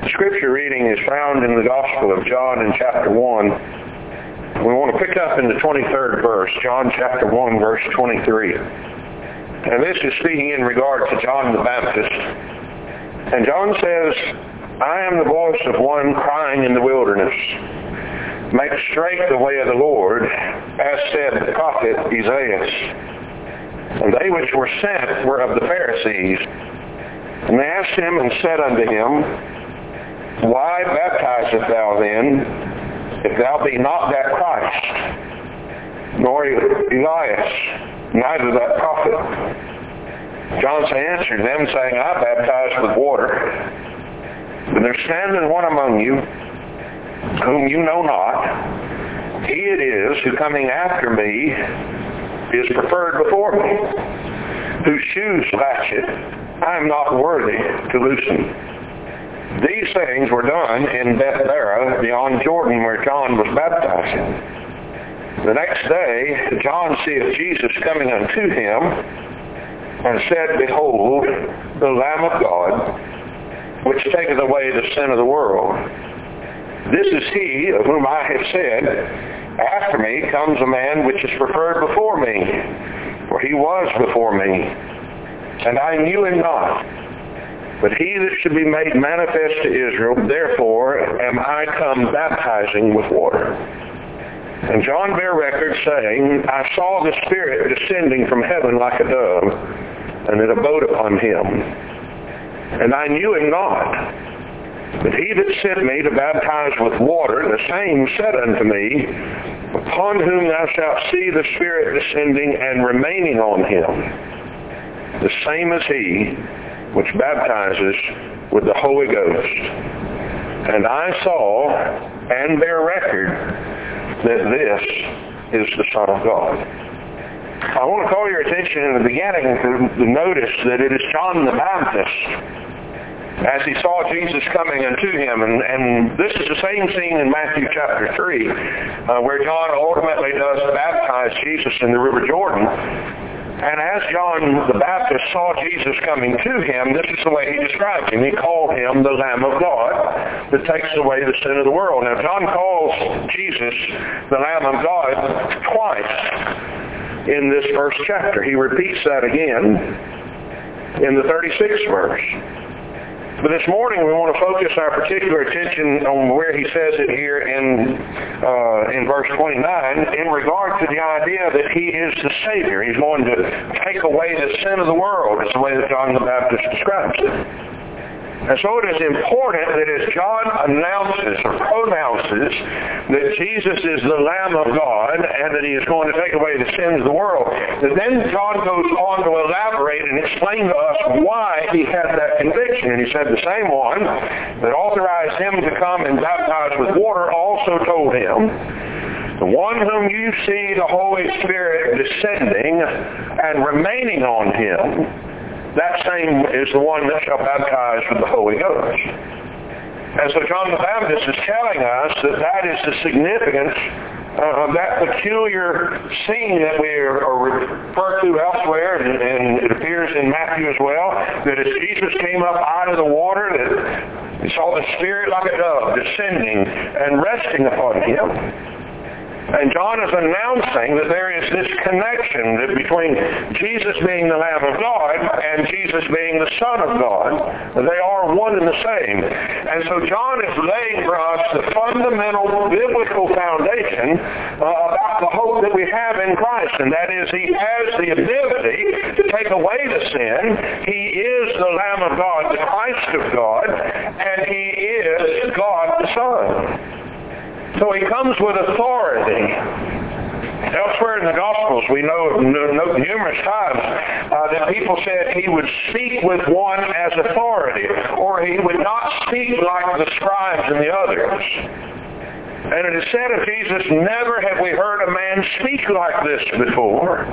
The scripture reading is found in the Gospel of John in chapter 1. We want to pick up in the 23rd verse, John chapter 1, verse 23. And this is speaking in regard to John the Baptist. And John says, I am the voice of one crying in the wilderness, make straight the way of the Lord, as said the prophet Isaiah. And they which were sent were of the Pharisees. And they asked him and said unto him, Why baptizest thou then, if thou be not that Christ, nor Elias, neither that prophet? John answered them, saying, I baptize with water, but there standeth one among you, whom you know not. He it is who coming after me is preferred before me, whose shoes latchet I am not worthy to loosen. These things were done in Bethabara beyond Jordan, where John was baptizing. The next day John seeth Jesus coming unto him, and said, Behold, the Lamb of God, which taketh away the sin of the world. This is he of whom I have said, After me comes a man which is preferred before me, for he was before me, and I knew him not. But he that should be made manifest to Israel, therefore am I come baptizing with water. And John bare record, saying, I saw the Spirit descending from heaven like a dove, and it abode upon him. And I knew him not. But he that sent me to baptize with water, the same said unto me, Upon whom thou shalt see the Spirit descending and remaining on him, the same is he which baptizes with the Holy Ghost. And I saw and bear record that this is the Son of God. I want to call your attention in the beginning to notice that it is John the Baptist, as he saw Jesus coming unto him. And this is the same scene in Matthew chapter 3, where John ultimately does baptize Jesus in the River Jordan. And as John the Baptist saw Jesus coming to him, this is the way he described him. He called him the Lamb of God that takes away the sin of the world. Now, John calls Jesus the Lamb of God twice in this first chapter. He repeats that again in the 36th verse. But this morning we want to focus our particular attention on where he says it here in verse 29 in regard to the idea that he is the Savior. He's going to take away the sin of the world. That's the way that John the Baptist describes it. And so it is important that as John announces or pronounces that Jesus is the Lamb of God and that he is going to take away the sins of the world, that then John goes on to elaborate and explain to us why he had that conviction. And he said the same one that authorized him to come and baptize with water also told him, the one whom you see the Holy Spirit descending and remaining on him, that same is the one that shall baptize with the Holy Ghost. And so John the Baptist is telling us that that is the significance of that peculiar scene that we are referred to elsewhere, and it appears in Matthew as well, that as Jesus came up out of the water, that he saw the Spirit like a dove descending and resting upon him. And John is announcing that there is this connection that between Jesus being the Lamb of God and Jesus being the Son of God. They are one and the same. And so John is laying for us the fundamental biblical foundation about the hope that we have in Christ. And that is, he has the ability to take away the sin. He is the Lamb of God, the Christ of God, and he is God the Son. So he comes with authority. Elsewhere in the Gospels, we know numerous times that people said he would speak with one as authority, or he would not speak like the scribes and the others. And it is said of Jesus, never have we heard a man speak like this before.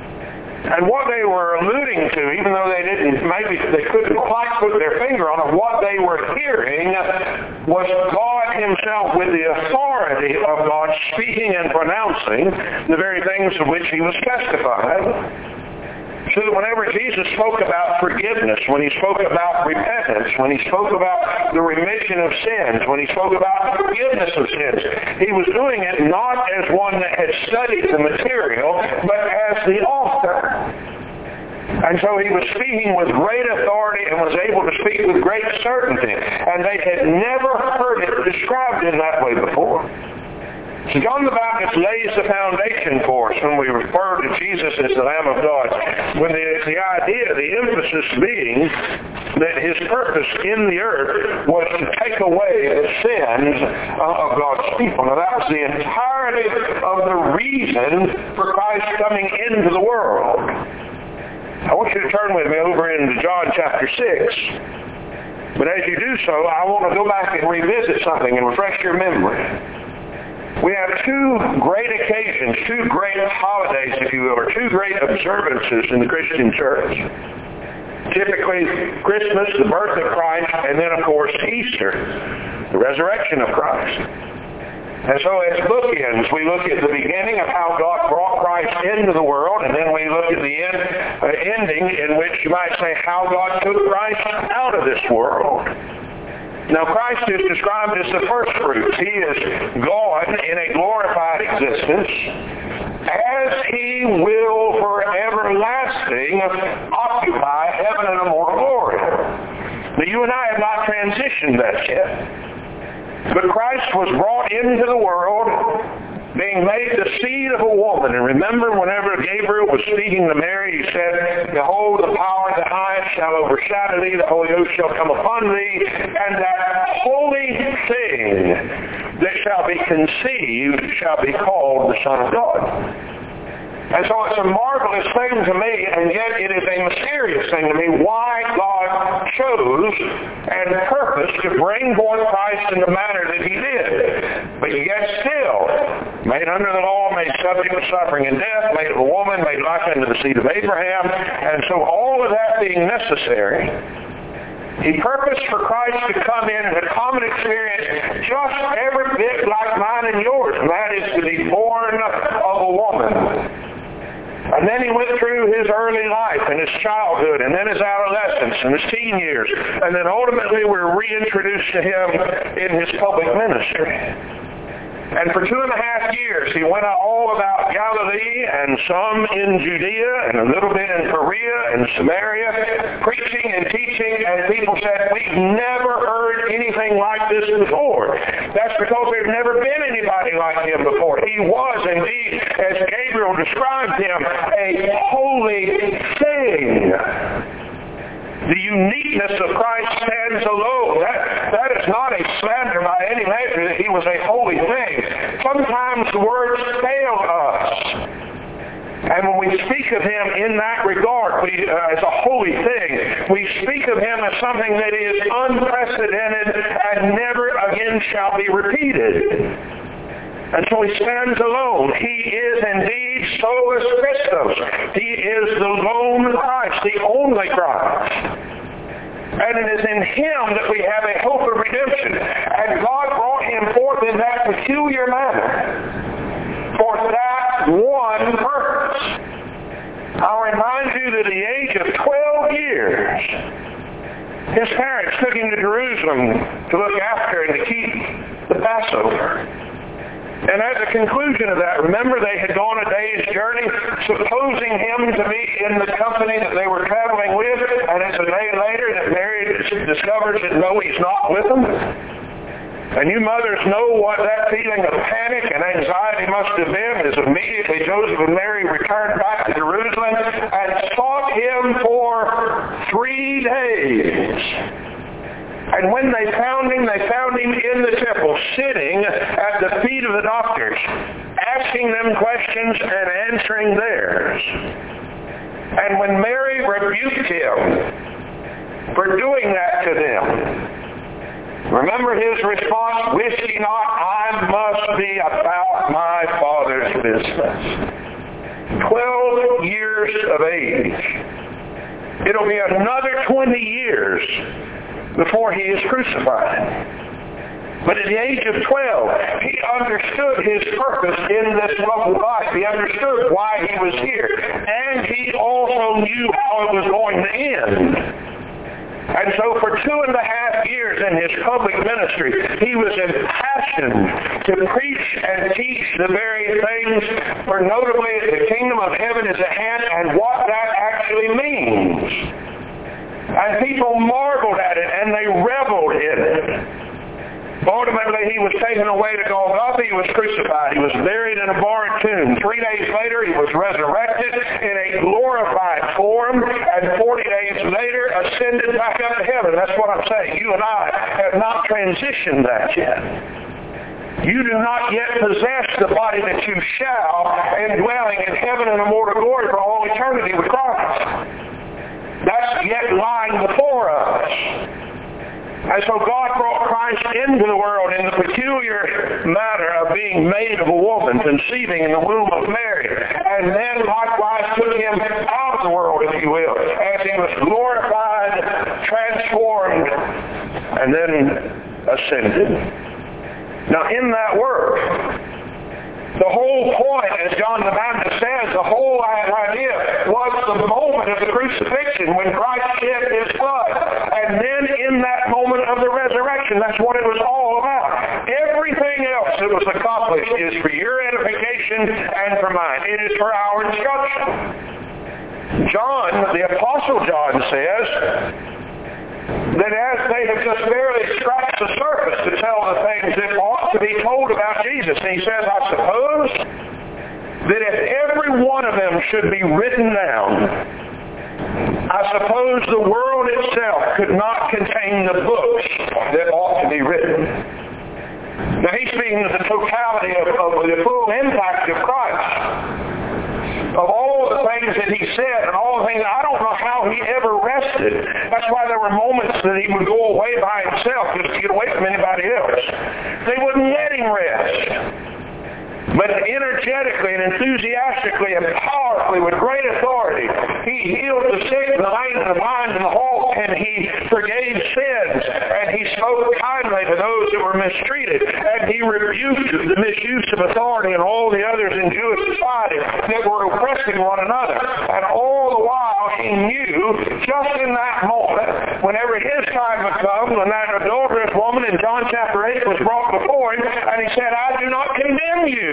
And what they were alluding to, even though maybe they couldn't quite put their finger on it, what they were hearing was God himself with the authority of God speaking and pronouncing the very things of which he was testifying. so that whenever Jesus spoke about forgiveness, when he spoke about repentance, when he spoke about the remission of sins, when he spoke about forgiveness of sins, he was doing it not as one that had studied the material, but as the author. And so he was speaking with great authority and was able to speak with great certainty. And they had never heard it described in that way before. So John the Baptist lays the foundation for us when we refer to Jesus as the Lamb of God. When the idea, the emphasis being that his purpose in the earth was to take away the sins of God's people. Now that was the entirety of the reason for Christ coming into the world. I want you to turn with me over into John chapter 6. But as you do so, I want to go back and revisit something and refresh your memory. We have two great occasions, two great holidays, if you will, or two great observances in the Christian church. Typically, Christmas, the birth of Christ, and then, of course, Easter, the resurrection of Christ. And so as bookends, we look at the beginning of how God brought Christ into the world, and then we look at the ending in which you might say how God took Christ out of this world. Now, Christ is described as the first fruits. He is God in a glorified existence, as he will for everlasting occupy heaven and immortal glory. Now, you and I have not transitioned that yet. But Christ was brought into the world being made the seed of a woman. And remember, whenever Gabriel was speaking to Mary, he said, "Behold, the power of the highest shall overshadow thee, the Holy Ghost shall come upon thee, and that holy thing that shall be conceived shall be called the Son of God." And so it's a marvelous thing to me, and yet it is a mysterious thing to me why God chose and purposed to bring forth Christ in the manner that he did. But yet still, made under the law, made subject to suffering and death, made of a woman, made like unto the seed of Abraham. And so all of that being necessary, he purposed for Christ to come in a common experience just every bit like mine and yours, and that is to be born of a woman. And then he went through his early life and his childhood and then his adolescence and his teen years. And then ultimately we're reintroduced to him in his public ministry. And for 2.5 years, he went all about Galilee and some in Judea and a little bit in Perea and Samaria, preaching and teaching, and people said, "We've never heard anything like this before." That's because there's never been anybody like him before. He was indeed, as Gabriel described him, a holy thing. The uniqueness of Christ stands alone. That is not a slander by any measure that he was a holy thing. Sometimes the words fail us. And when we speak of him in that regard, as a holy thing, we speak of him as something that is unprecedented and never again shall be repeated. And so he stands alone. He is indeed solus Christus. He is the lone Christ, the only Christ. And it is in him that we have a hope of redemption. And God brought him forth in that peculiar manner for that one purpose. I'll remind you that at the age of 12 years, his parents took him to Jerusalem to look after and to keep the Passover. And at the conclusion of that, remember they had gone a day's journey, supposing him to be in the company that they were traveling with, and it's a day later that Mary discovers that no, he's not with them. And you mothers know what that feeling of panic and anxiety must have been as immediately Joseph and Mary returned back to Jerusalem and sought him for 3 days. And when they found him in the temple, sitting at the feet of the doctors, asking them questions and answering theirs. And when Mary rebuked him for doing that to them, remember his response, "Wist ye not I must be about my Father's business?" 12 years of age. It'll be another 20 years before he is crucified. But at the age of 12, he understood his purpose in this local life. He understood why he was here. And he also knew how it was going to end. And so for 2.5 years in his public ministry, he was impassioned to preach and teach the very things, for notably the kingdom of heaven is at hand and what that actually means. And people marveled at it and they reveled in it. Ultimately, he was taken away to Golgotha. He was crucified. He was buried in a borrowed tomb. 3 days later, he was resurrected in a glorified form, and 40 days later, ascended back up to heaven. That's what I'm saying. You and I have not transitioned that yet. You do not yet possess the body that you shall, indwelling in heaven in immortal glory for all eternity with Christ. That's yet lying before us. And so God brought Christ into the world in the peculiar matter of being made of a woman, conceiving in the womb of Mary, and then likewise took him out of the world, if you will, as he was glorified, transformed, and then ascended. Now in that work, the whole point, as John the Baptist says, the whole idea was the moment of the crucifixion when Christ shed his blood. And then in that moment of the resurrection, that's what it was all about. Everything else that was accomplished is for your edification and for mine. It is for our instruction. John, the Apostle John says, that as they have just barely scratched the surface to tell the things that ought to be told about Jesus. And he says, I suppose that if every one of them should be written down, I suppose the world itself could not contain the books that ought to be written. Now he's speaking of the totality of the full impact of Christ. Of all the things that he said and all the things, I don't know how he ever rested. That's why there were moments that he would go away by himself just to get away from anybody else. They wouldn't let him rest. But energetically and enthusiastically and powerfully with great authority, he healed the sick, the lame, and the blind, and the halt, and he forgave sins, and he spoke kindly to those that were mistreated, and he rebuked the misuse of authority and all the others in Jewish society that were oppressing one another. And all the while he knew, just in that moment, whenever his time would come, when that adulterous woman in John chapter 8 was brought before him, and he said, I do not condemn you.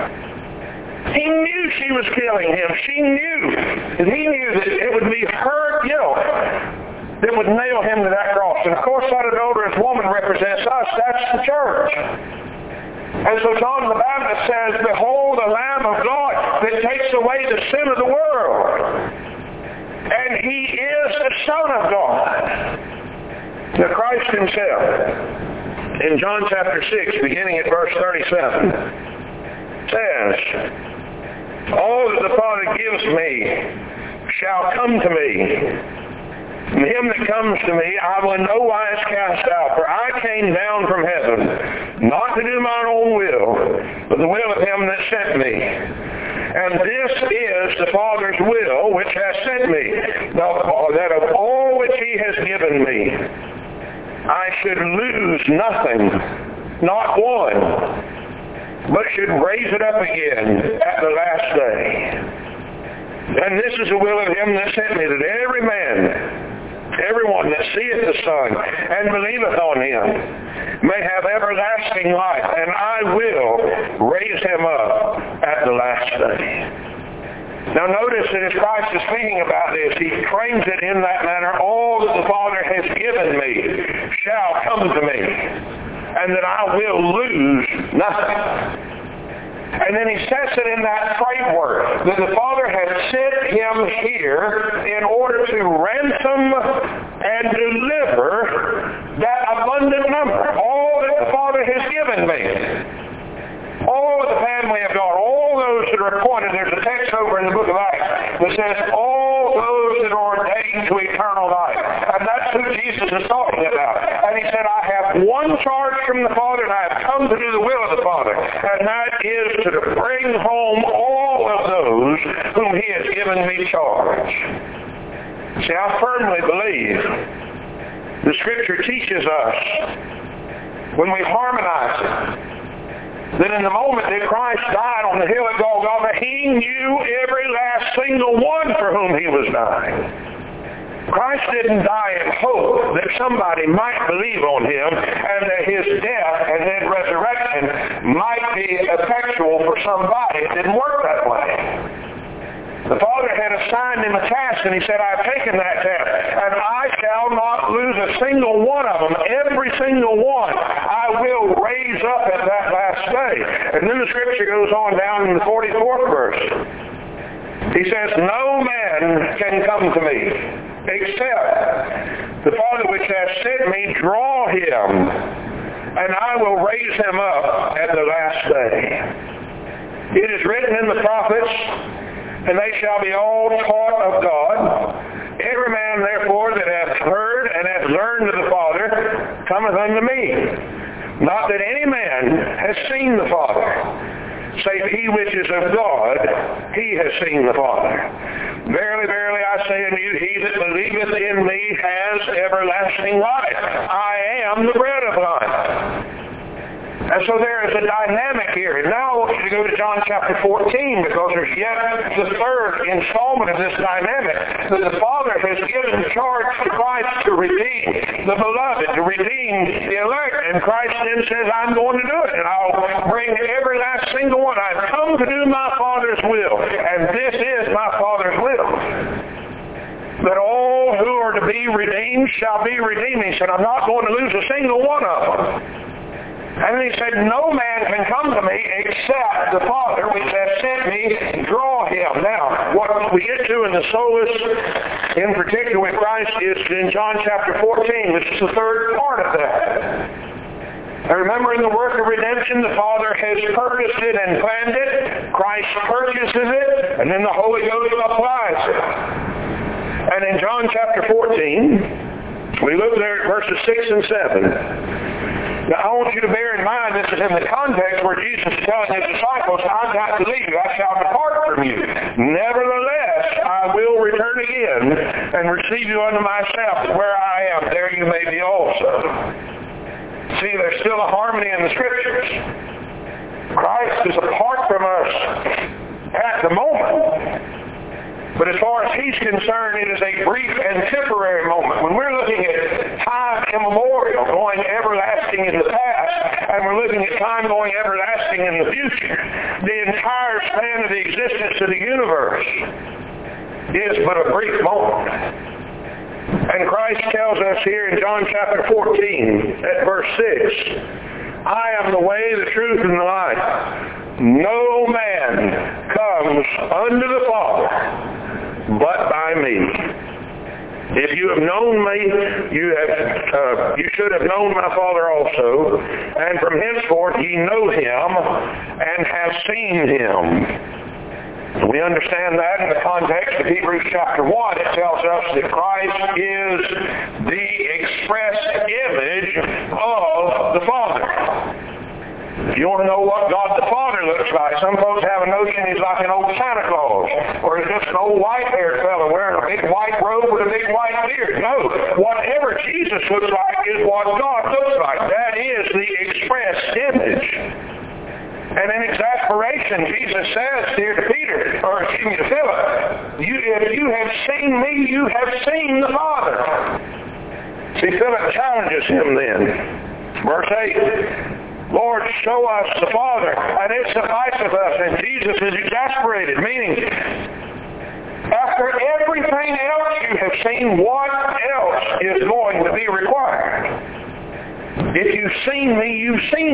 He knew she was killing him. She knew. And he knew that it would be her guilt that would nail him to that cross. And of course that adulterous woman represents us. That's the church. And so John the Baptist says, behold the Lamb of God that takes away the sin of the world. And he is the Son of God. The Christ himself. In John chapter 6, beginning at verse 37, says, all that the Father gives me shall come to me. And him that comes to me I will in no wise cast out. For I came down from heaven, not to do mine own will, but the will of him that sent me. And this is the Father's will which has sent me, that of all which he has given me, I should lose nothing, not one, but should raise it up again at the last day. And this is the will of him that sent me, that every man, everyone that seeth the Son and believeth on him may have everlasting life, and I will raise him up at the last day. Now notice that as Christ is speaking about this, he frames it in that manner, all that the Father has given me shall come to me, and that I will lose nothing. And then he sets it in that framework that the Father has sent him here in order to ransom and deliver that abundant number. All that the Father has given me. All of the family of God, all those that are appointed. There's a text over in the book of Acts that says all those that are ordained to eternal life. And that's who Jesus is talking about. And he said, I have one charge from the Father, and I have come to do the will of the Father. And that is to bring home all of those whom he has given me charge. See, I firmly believe the Scripture teaches us when we harmonize it, that in the moment that Christ died on the hill at Golgotha, he knew every last single one for whom he was dying. Christ didn't die in hope that somebody might believe on him and that his death and his resurrection might be effectual for somebody. It didn't work that way. The Father had assigned him a task, and he said, I've taken that task, and I shall not lose a single one of them. Every single one I will raise up at that last day. And then the Scripture goes on down in the 44th verse. He says, no man can come to me except the Father which hath sent me draw him, and I will raise him up at the last day. It is written in the prophets, and they shall be all taught of God. Every man, therefore, that hath heard and hath learned of the Father cometh unto me. Not that any man has seen the Father, save he which is of God, he has seen the Father. Verily, verily, I say unto you, he that believeth in me has everlasting life. I am the bread of life. And so there is a dynamic here. And now I want you to go to John chapter 14, because there's yet the third installment of this dynamic, that the Father has given charge to Christ to redeem the beloved, to redeem the elect. And Christ then says, I'm going to do it, and I'll bring every last single one. I've come to do my Father's will, and this is my Father's will, that all who are to be redeemed shall be redeemed. He said, I'm not going to lose a single one of them. And then he said, no man can come to me except the Father which hath sent me draw him. Now, what we get to in the solus, in particular with Christ, is in John chapter 14. This is the third part of that. And remember, in the work of redemption, the Father has purposed it and planned it. Christ purchases it, and then the Holy Ghost applies it. And in John chapter 14, we look there at verses 6 and 7. Now, I want you to bear in mind, this is in the context where Jesus is telling his disciples, I'm not to leave you, I shall depart from you. Nevertheless, I will return again and receive you unto myself. Where I am, there you may be also. See, there's still a harmony in the Scriptures. Christ is apart from us at the moment. But as far as he's concerned, it is a brief and temporary moment. When we're looking at time immemorial, going everlasting in the past, and we're looking at time going everlasting in the future, the entire span of the existence of the universe is but a brief moment. And Christ tells us here in John chapter 14 at verse 6, I am the way, the truth, and the life. No man comes unto the Father but by me. If you have known me, you should have known my Father also, and from henceforth ye know him and have seen him. We understand that in the context of Hebrews chapter 1. It tells us that Christ is the express image of the Father. If you want to know what God the Father looks like, some folks have a notion he's like an old Santa Claus, or he's just an old white-haired fellow wearing a big white robe with a big white beard. No, whatever Jesus looks like is what God looks like. That is the express image. And in exasperation, Jesus says here to to Philip, if you have seen me, you have seen the Father. See, Philip challenges him then. Verse 8. Lord, show us the Father, and it sufficeth us. And Jesus is exasperated, meaning, after everything else you have seen, what else is going to be required? If you've seen me, you've seen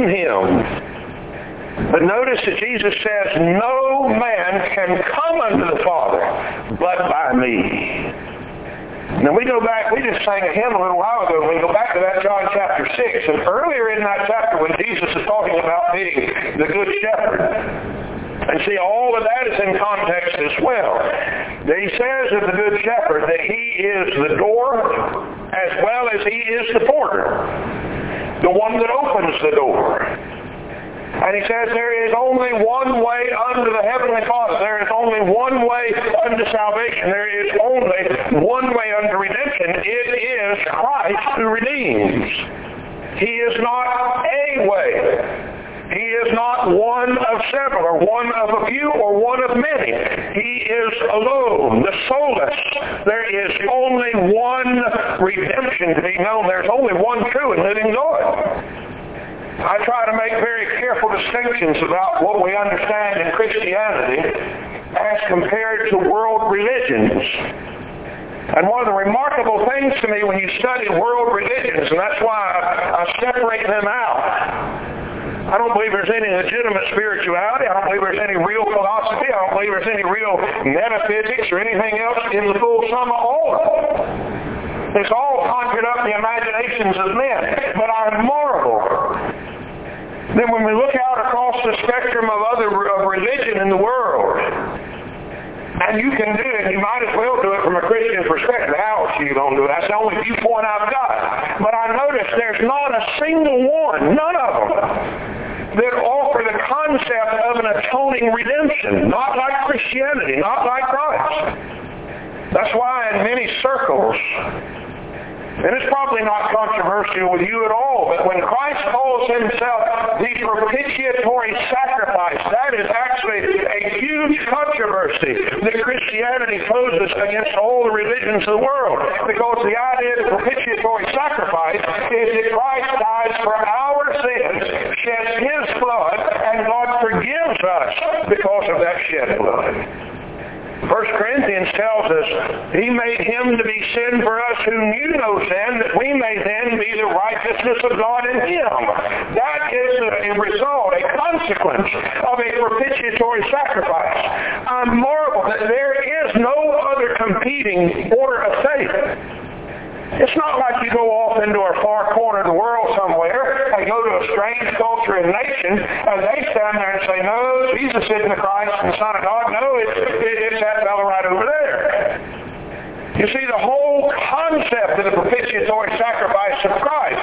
him. But notice that Jesus says, no man can come unto the Father but by me. Now we go back, we just sang a hymn a little while ago, we go back to that John chapter 6, and earlier in that chapter when Jesus is talking about being the Good Shepherd, and see all of that is in context as well. He says of the Good Shepherd that he is the door as well as he is the porter, the one that opens the door. And he says there is only one way unto the Heavenly Father. There is only one way unto salvation. There is only one way unto redemption. It is Christ who redeems. He is not a way. He is not one of several, or one of a few, or one of many. He is alone, the solus. There is only one redemption to be known. There's only one true and living God. I try to make very careful distinctions about what we understand in Christianity as compared to world religions. And one of the remarkable things to me when you study world religions, and that's why I separate them out, I don't believe there's any legitimate spirituality. I don't believe there's any real philosophy. I don't believe there's any real metaphysics or anything else in the full sum of all of it. It's all conjured up in the imaginations of men. But I marvel that when we look out across the spectrum of religion in the world, and you can do it, you might as well do it from a Christian perspective. How else are you going to do it? That's the only viewpoint I've got. But I notice there's not a single one, none of them, that offer the concept of an atoning redemption. Not like Christianity, not like Christ. That's why in many circles, and it's probably not controversial with you at all, but when Christ calls himself the propitiatory sacrifice, that is actually a huge controversy that Christianity poses against all the religions of the world. Because the idea of the propitiatory sacrifice is that Christ dies for our sins, sheds his blood, and God forgives us because of that shed blood. 1 Corinthians tells us, he made him to be sin for us who knew no sin, that we may then be the righteousness of God in him. That is a result, a consequence of a propitiatory sacrifice. I marvel that there is no other competing order of faith. It's not like you go off into a far corner of the world somewhere and go to a strange culture and nation and they stand there and say, no, Jesus isn't the Christ and the Son of God. No, it's that fellow right over there. You see, the whole concept of the propitiatory sacrifice of Christ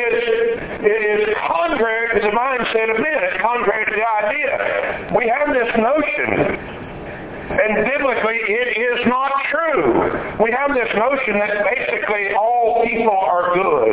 is contrary to the mindset of men. It's contrary to the idea. We have this notion, and biblically, it is not true. We have this notion that basically all people are good.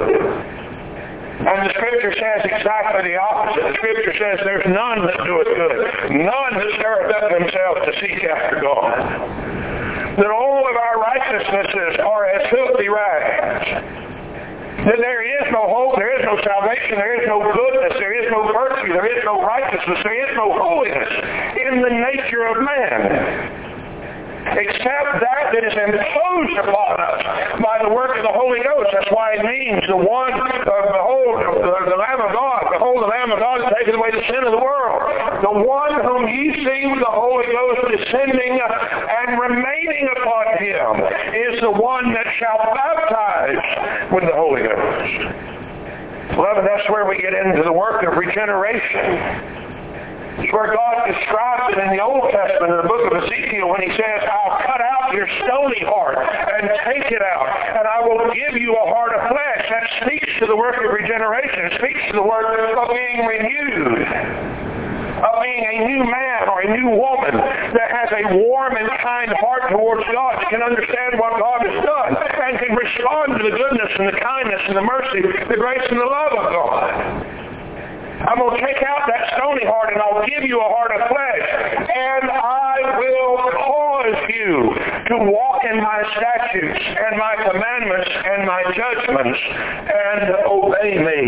And the Scripture says exactly the opposite. The Scripture says there's none that doeth good. None that stirreth up themselves to seek after God. That all of our righteousnesses are as filthy rags. That there is no hope, there is no salvation, there is no goodness, there is no virtue, there is no righteousness, there is no holiness in the nature of man. Except that is imposed upon us by the work of the Holy Ghost. That's why it means the one, behold, the Lamb of God, behold the Lamb of God that taketh away the sin of the world. The one whom ye see with the Holy Ghost descending and remaining upon him is the one that shall baptize with the Holy Ghost. Beloved, that's where we get into the work of regeneration. It's where God describes it in the Old Testament, in the book of Ezekiel, when he says, I'll cut out your stony heart and take it out, and I will give you a heart of flesh. That speaks to the work of regeneration. It speaks to the work of being renewed, of being a new man or a new woman that has a warm and kind heart towards God, that can understand what God has done, and can respond to the goodness and the kindness and the mercy, the grace and the love of God. I'm going to take out that stony heart and I'll give you a heart of flesh. And I will cause you to walk in my statutes and my commandments and my judgments and obey me.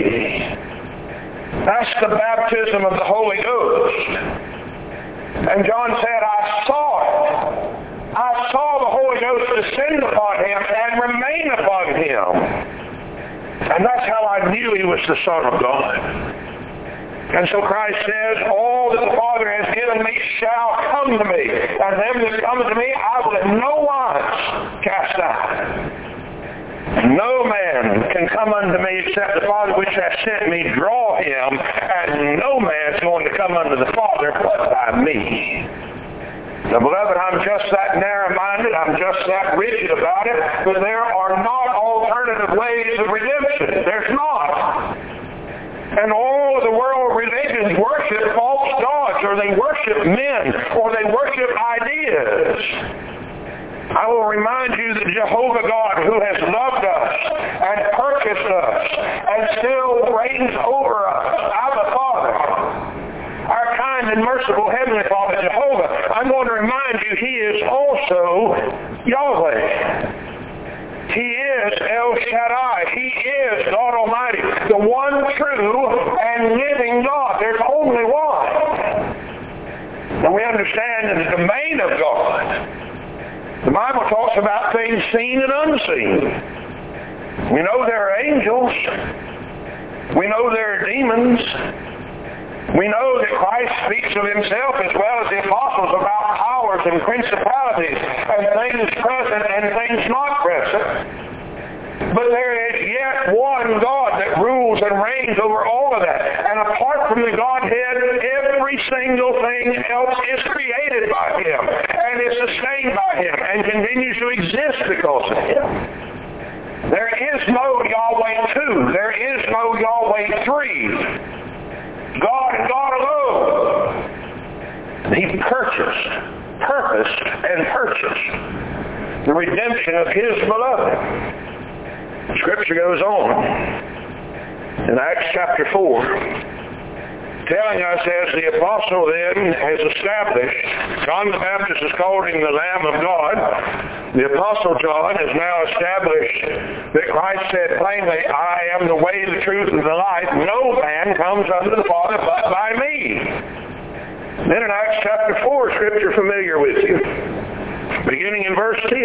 That's the baptism of the Holy Ghost. And John said, I saw it. I saw the Holy Ghost descend upon him and remain upon him. And that's how I knew he was the Son of God. And so Christ says, all that the Father has given me shall come to me. And them that come to me, I will in no wise cast out. No man can come unto me except the Father which hath sent me draw him, and no man is going to come unto the Father but by me. Now, beloved, I'm just that narrow-minded, I'm just that rigid about it, but there are not alternative ways of redemption. There's not. And all of the world religions worship false gods, or they worship men, or they worship ideas. I will remind you that Jehovah God, who has loved us and purchased us and still reigns over us. Abba, Father. Our kind and merciful Heavenly Father, Jehovah. I'm going to remind you, He is also Yahweh. He is El Shaddai. He is God Almighty, the one true and living God. There's only one. And we understand in the domain of God, the Bible talks about things seen and unseen. We know there are angels. We know there are demons. We know that Christ speaks of Himself as well as the apostles about powers and principalities and things present and things not present. But there is yet one God that rules and reigns over all of that. And apart from the Godhead, every single thing else is created by Him and is sustained by Him and continues to exist because of Him. There is no Yahweh 2. There is no Yahweh 3. God and God alone. He purposed and purchased the redemption of His beloved. Scripture goes on in Acts chapter 4, telling us as the apostle then has established, John the Baptist is called him the Lamb of God. The apostle John has now established that Christ said plainly, I am the way, the truth, and the life. No man comes unto the Father but by me. Then in Acts chapter 4, Scripture familiar with you, beginning in verse 10.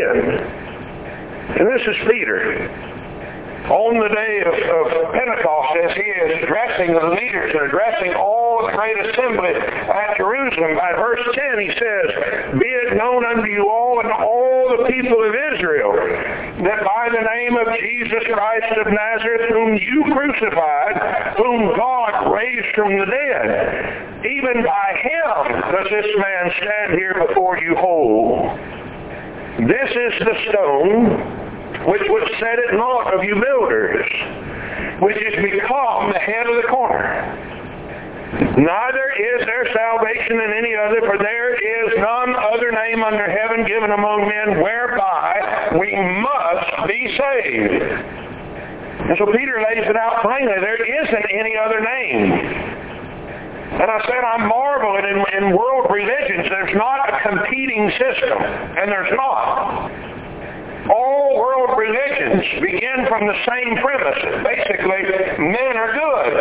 And this is Peter. On the day of Pentecost, as he is addressing the leaders and addressing all the great assembly at Jerusalem, by verse 10 he says, Be it known unto you all and all the people of Israel, that by the name of Jesus Christ of Nazareth, whom you crucified, whom God raised from the dead, even by Him does this man stand here before you whole. This is the stone which was set at naught of you builders, which is become the head of the corner. Neither is there salvation in any other, for there is none other name under heaven given among men whereby we must be saved. And so Peter lays it out plainly. There isn't any other name. And I said I'm marveling in world religions. There's not a competing system, and there's not. All world religions begin from the same premise. Basically, men are good.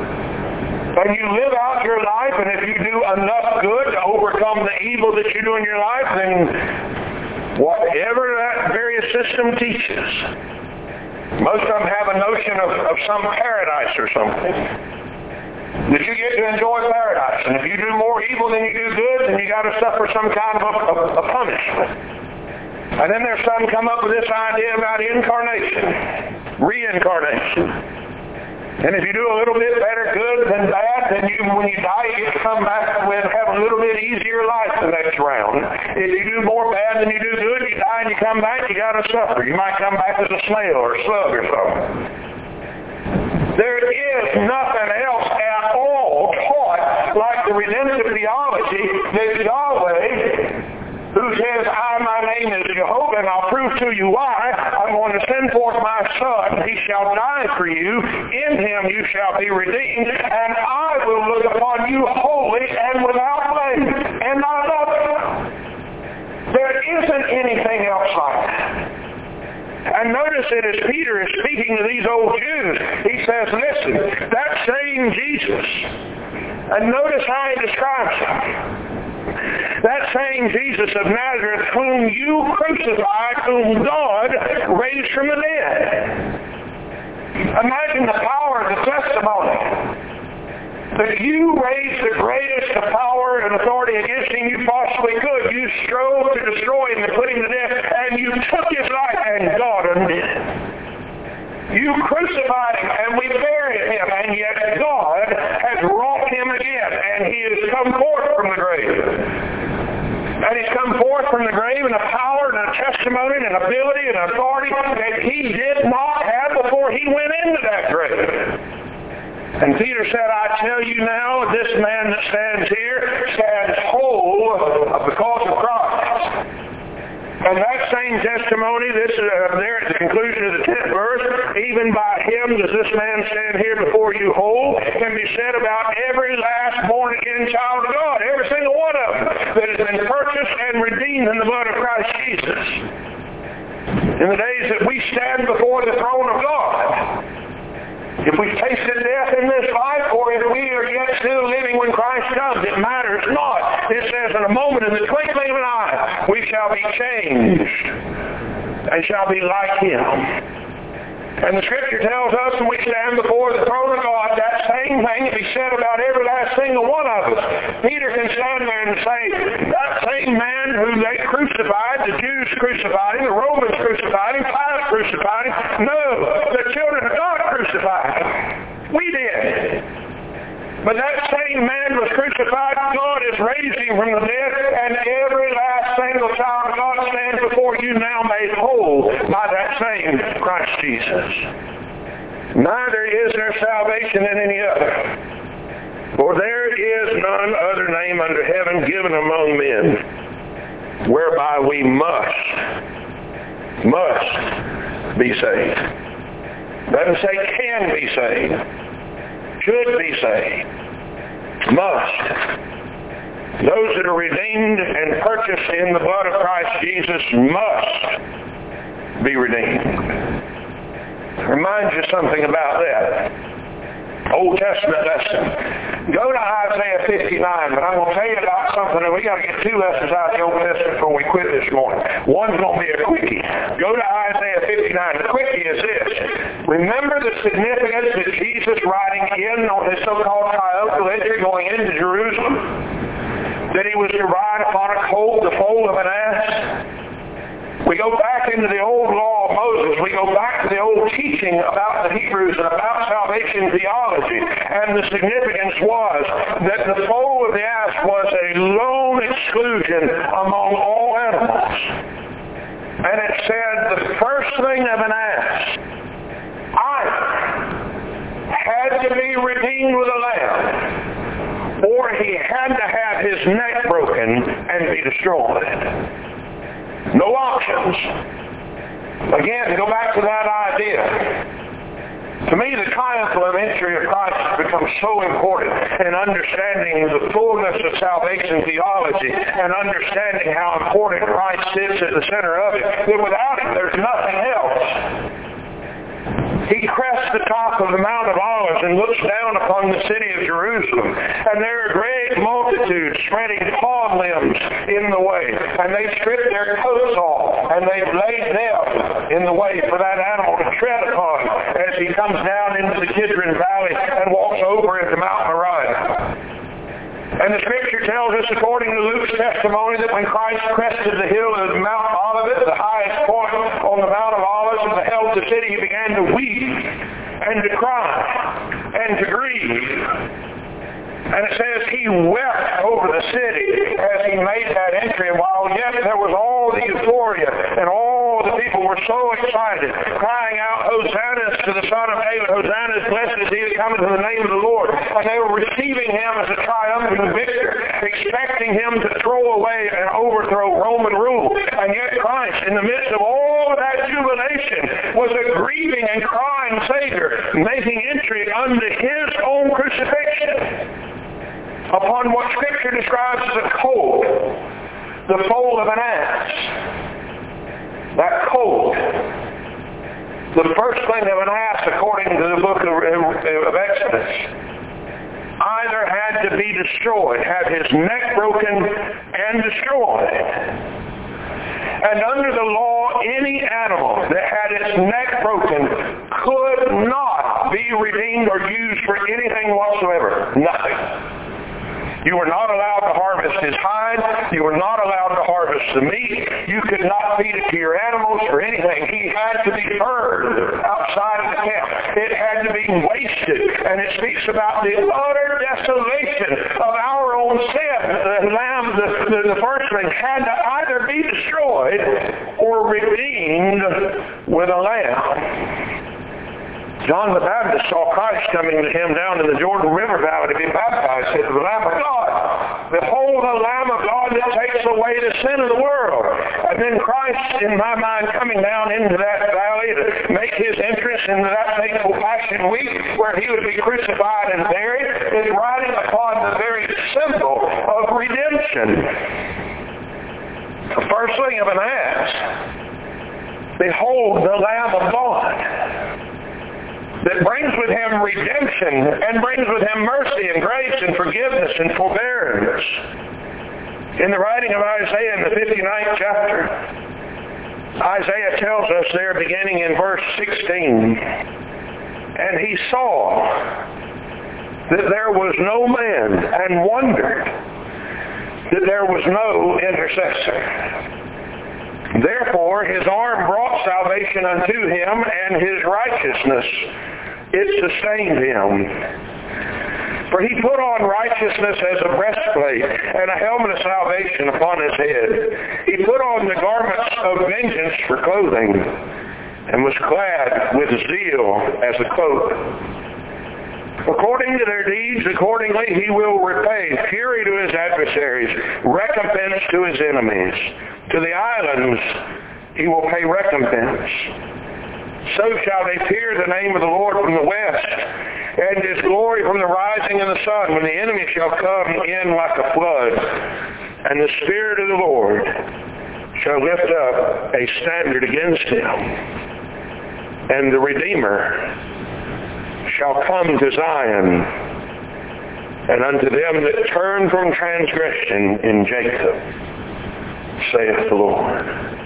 And you live out your life, and if you do enough good to overcome the evil that you do in your life, then whatever that various system teaches, most of them have a notion of some paradise or something. That you get to enjoy paradise. And if you do more evil than you do good, then you got to suffer some kind of a punishment. And then there's some come up with this idea about incarnation, reincarnation. And if you do a little bit better good than bad, then when you die, you get to come back and have a little bit easier life the next round. If you do more bad than you do good, you die and you come back, you got to suffer. You might come back as a snail or a slug or something. There is nothing else at all taught like the redemptive theology that Yahweh, who says, my name is Jehovah, and I'll prove to you why. I'm going to send forth my Son. He shall die for you. In Him you shall be redeemed. And I will look upon you holy and without blame. And I love it. There isn't anything else like that. And notice that as Peter is speaking to these old Jews, he says, listen, that same Jesus. And notice how he describes Him. That same Jesus of Nazareth, whom you crucified, whom God raised from the dead. Imagine the power of the testimony. That you raised the greatest power and authority against Him you possibly could. You strove to destroy Him and put Him to death, and you took His life, and God undid it. You crucified Him, and we buried Him, and yet God has wrought Him again, and He has come forth from the grave. And He's come forth from the grave in a power and a testimony and an ability and authority that He did not have before He went into that grave. And Peter said, I tell you now, this man that stands here stands whole because of Christ. And that same testimony, this is there at the conclusion of the 10th verse, even by him does this man stand here before you whole, can be said about every last born-again child of God, every single one of them that has been purchased and redeemed in the blood of Christ Jesus. In the days that we stand before the throne of God, if we've tasted death in this life, or if we are yet still living when Christ comes, it matters not. It says, in a moment, in the twinkling of an eye, we shall be changed and shall be like him. And the Scripture tells us when we stand before the throne of God, that same thing can be said about every last single one of us. Peter can stand there and say, that same man who they crucified, the Jews crucified him, the Romans crucified him, Pilate crucified him. No, the children of God crucified him. We did. But that same man was crucified. God is raising from the dead, and every last single child of God stands before you now made whole by that same Christ Jesus. Neither is there salvation in any other. For there is none other name under heaven given among men, whereby we must be saved. Doesn't say can be saved. Should be saved. Must. Those that are redeemed and purchased in the blood of Christ Jesus must be redeemed. Remind you something about that. Old Testament lesson. Go to Isaiah 59, but I'm going to tell you about something, and we got to get two lessons out of the Old Testament before we quit this morning. One's going to be a quickie. Go to Isaiah 59. The quickie is this. Remember the significance that Jesus riding in on his so-called triumphal entry going into Jerusalem? That he was to ride upon a colt, the foal of an ass? We go back into the old law of Moses. We go back to the old teaching about the Hebrews and about salvation theology. And the significance was that the foal of the ass was a lone exclusion among all animals. And it said the first thing of an ass either had to be redeemed with a lamb, or he had to have his neck broken and be destroyed. No options. Again, go back to that idea. To me, the triumphal entry of Christ has become so important in understanding the fullness of salvation theology and understanding how important Christ sits at the center of it, that without him, there's nothing else. He crests the top of the Mount of Olives and looks down upon the city of Jerusalem. And there are great multitudes spreading palm limbs in the way. And they strip their coats off. And they've laid them in the way for that animal to tread upon as he comes down into the Kidron Valley and walks over into Mount Moriah. And the Scripture tells us, according to Luke's testimony, that when Christ crested the hill of Mount Olivet, the highest point on the Mount of Olives, and beheld the city, he began to weep and to cry and to grieve. And it says he wept over the city as he made that entry. And while yet there was all the euphoria and all the people were so excited, crying out, Hosanna to the Son of David, Hosanna, blessed is he that cometh in the name of the Lord. And they were receiving him as a triumphant victor, expecting him to throw away and overthrow Roman rule. And yet Christ, in the midst of all of that jubilation, was a grieving and crying Savior, making entry unto his own crucifixion upon what Scripture describes as a colt, the foal of an ass. That colt, the first thing of an ass, according to the book of Exodus, either had to be destroyed, have his neck broken and destroyed. And under the law, any animal that had its neck broken could not be redeemed or used for anything whatsoever. Nothing. You were not allowed to harvest his hide. You were not allowed to harvest the meat. You could not feed it to your animals or anything. He had to be burned outside of the camp. It had to be wasted. And it speaks about the utter desolation of our own sin. The lamb, the firstling, had to either be destroyed or redeemed with a lamb. John the Baptist saw Christ coming to him down in the Jordan River Valley to be baptized. He said, the Lamb of God Behold the Lamb of God that takes away the sin of the world. And then Christ, in my mind, coming down into that valley to make his entrance into that fateful Passion Week where he would be crucified and buried, is riding upon the very symbol of redemption. The firstling of an ass. Behold the Lamb of God that brings with him redemption and brings with him mercy and grace and forgiveness and forbearance. In the writing of Isaiah in the 59th chapter, Isaiah tells us there beginning in verse 16, and he saw that there was no man and wondered that there was no intercessor. Therefore his arm brought salvation unto him, and his righteousness it sustained him. For he put on righteousness as a breastplate, and a helmet of salvation upon his head. He put on the garments of vengeance for clothing, and was clad with zeal as a coat. According to their deeds, accordingly he will repay fury to his adversaries, recompense to his enemies. To the islands he will pay recompense. So shall they fear the name of the Lord from the west, and his glory from the rising of the sun, when the enemy shall come in like a flood, and the Spirit of the Lord shall lift up a standard against him, and the Redeemer shall come to Zion, and unto them that turn from transgression in Jacob, saith the Lord.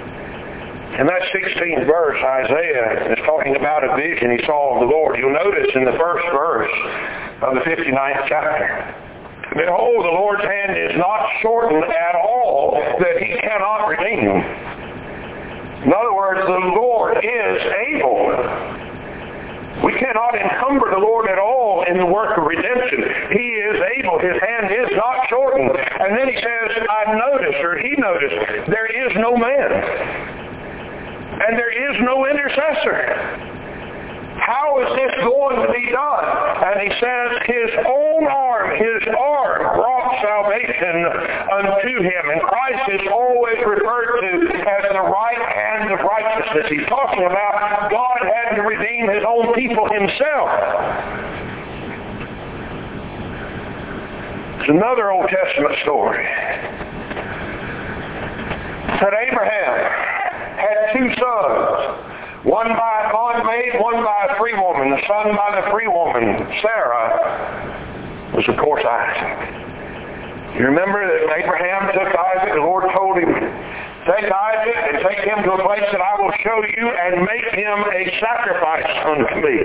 In that 16th verse, Isaiah is talking about a vision he saw of the Lord. You'll notice in the first verse of the 59th chapter, behold, the Lord's hand is not shortened at all that he cannot redeem. In other words, the Lord is able. We cannot encumber the Lord at all in the work of redemption. He is able. His hand is not shortened. And then he says, he noticed, there is no man. And there is no intercessor. How is this going to be done? And he says, his arm brought salvation unto him. And Christ is always referred to as the right hand of righteousness. He's talking about God had to redeem his own people himself. It's another Old Testament story. That Abraham had two sons. One by a bondmaid, one by a free woman. The son by the free woman, Sarah, was of course Isaac. You remember that Abraham took Isaac. The Lord told him, take Isaac and take him to a place that I will show you and make him a sacrifice unto me.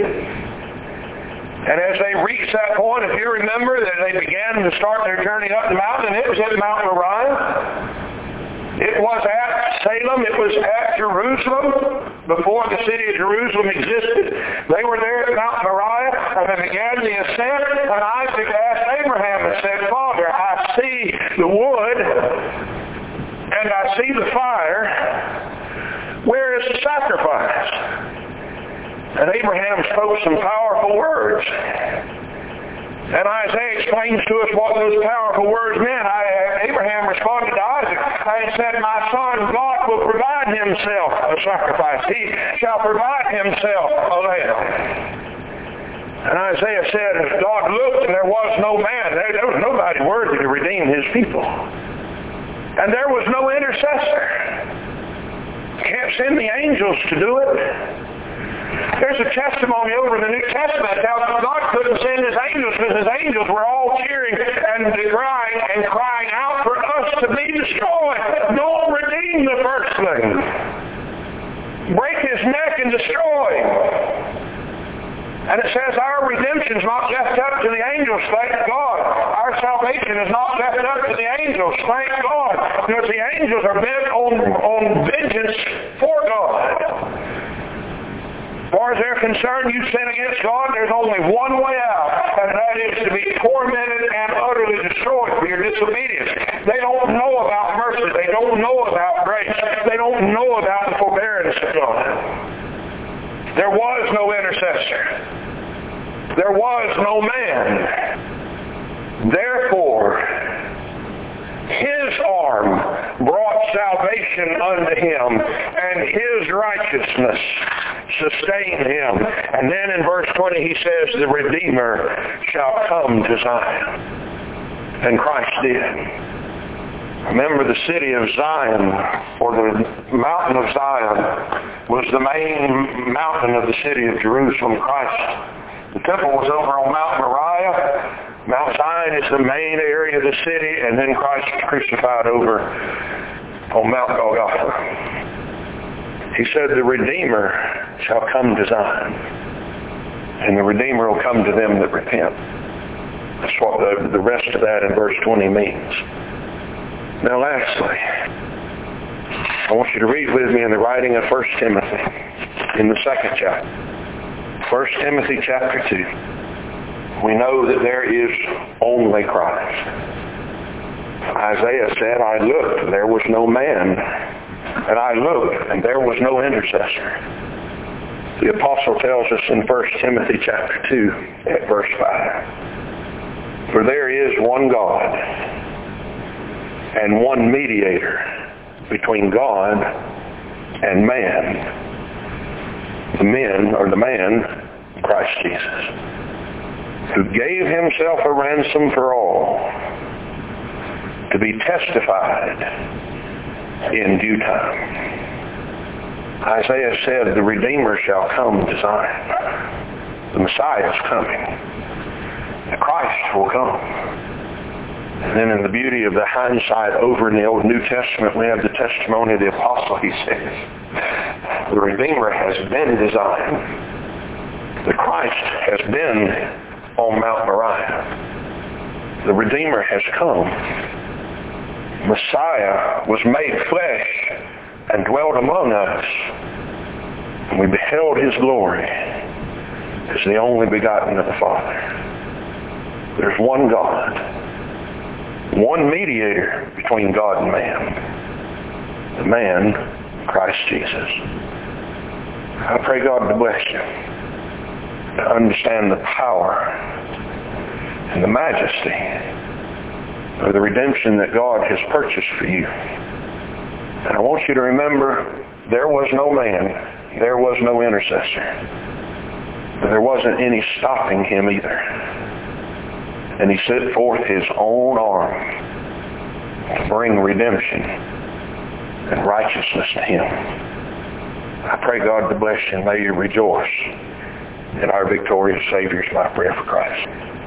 And as they reached that point, if you remember that they began to start their journey up the mountain, and it was at Mount Moriah. It was at Salem. It was at Jerusalem before the city of Jerusalem existed. They were there at Mount Moriah, and they began the ascent, and Isaac asked Abraham and said, Father, I see the wood, and I see the fire. Where is the sacrifice? And Abraham spoke some powerful words. And Isaiah explains to us what those powerful words meant. Abraham responded to Isaac and said, my son, God will provide himself a sacrifice. He shall provide himself a lamb. And Isaiah said, as God looked and there was no man, there was nobody worthy to redeem his people. And there was no intercessor. Can't send the angels to do it. There's a testimony over in the New Testament how God couldn't send his angels because his angels were all cheering and crying out for us to be destroyed. Don't redeem the firstling. Break his neck and destroy him. And it says our redemption is not left up to the angels, thank God. Our salvation is not left up to the angels, thank God. Because the angels are bent on vengeance for God. As far as they're concerned, you sin against God, there's only one way out, and that is to be tormented and utterly destroyed for your disobedience. They don't know about mercy. They don't know about grace. They don't know about the forbearance of God. There was no intercessor. There was no man. Therefore, His arm brought salvation unto him, and his righteousness sustained him. And then in verse 20 he says, the Redeemer shall come to Zion. And Christ did. Remember, the city of Zion, or the mountain of Zion, was the main mountain of the city of Jerusalem. The temple was over on Mount Moriah. Mount Zion is the main area of the city, and then Christ was crucified over on Mount Golgotha. He said, the Redeemer shall come to Zion, and the Redeemer will come to them that repent. That's what the rest of that in verse 20 means. Now lastly, I want you to read with me in the writing of 1 Timothy in the 2nd chapter. 1 Timothy chapter 2. We know that there is only Christ. Isaiah said, I looked, there was no man. And I looked, and there was no intercessor. The apostle tells us in 1 Timothy chapter 2 at verse 5. For there is one God and one mediator between God and man. The man, Christ Jesus, who gave himself a ransom for all, to be testified in due time. Isaiah said, the Redeemer shall come to Zion. The Messiah is coming. The Christ will come. And then in the beauty of the hindsight over in the Old New Testament, we have the testimony of the apostle. He says, the Redeemer has been to Zion. The Christ has been on Mount Moriah. The Redeemer has come. Messiah was made flesh and dwelt among us. And we beheld his glory as the only begotten of the Father. There's one God, one mediator between God and man. The man, Christ Jesus. I pray God to bless you to understand the power and the majesty of the redemption that God has purchased for you. And I want you to remember, there was no man, there was no intercessor. There wasn't any stopping him either. And he set forth his own arm to bring redemption and righteousness to him. I pray God to bless you, and may you rejoice in our victorious Savior is my prayer for Christ.